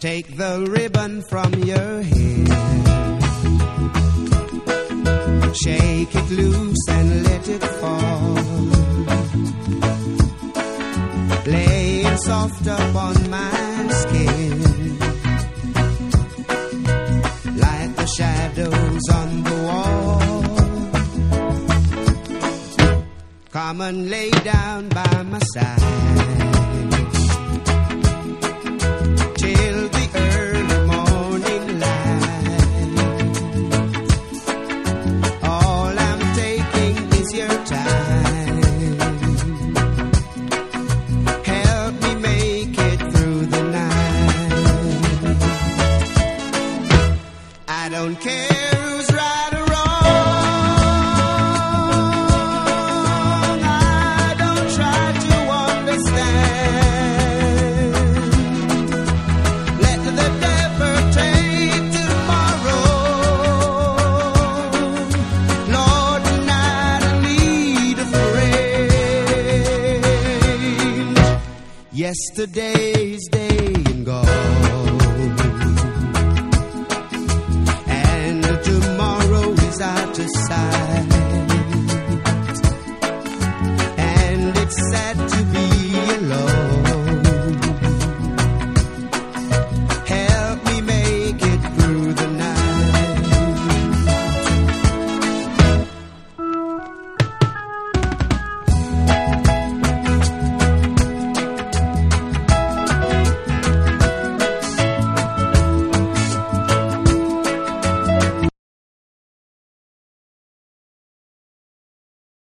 Take the ribbon from your hair, shake it loose and let it fall, laying soft upon my skin, like the shadows on the wall. Come and lay down by my side till the early morning light. All I'm taking is your time. Help me make it through the night. I don't care who's right or wrong. I don't try to understand. Let the devil take tomorrow. Lord, tonight I need a friend. Yesterday's day and gone, and tomorrow is out of sight.